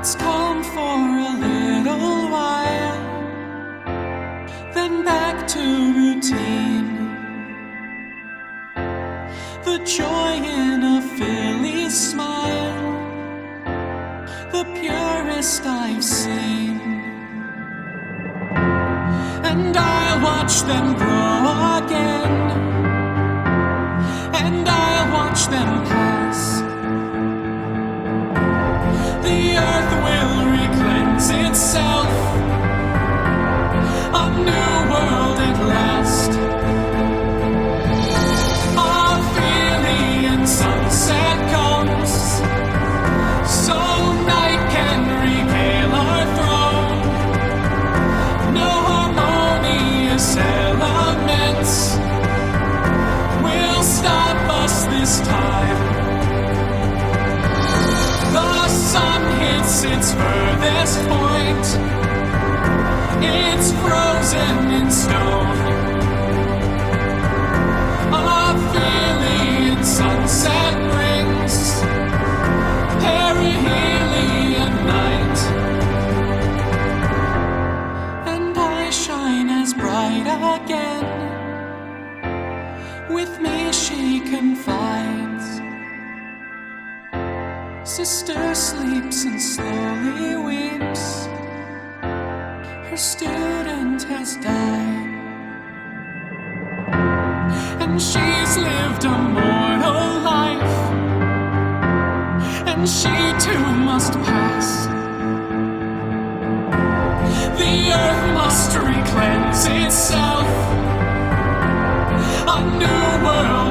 It's calm for a little while, then back to routine. The joy in a filly's smile, the purest I've seen. And I'll watch them grow again, and I'll watch them pass. The earth will re-cleanse itself, a new world at last. Aphelion sunset comes, so night can regale our throne. No harmonious elements will stop us this time. The sun hits its furthest point, it's frozen in stone. Aphelion sunset brings perihelion night, and I shine as bright again. With me she confides. Sister sleeps and slowly weeps. Her student has died, and she's lived a mortal life, and she too must pass. The earth must re-cleanse itself, a new world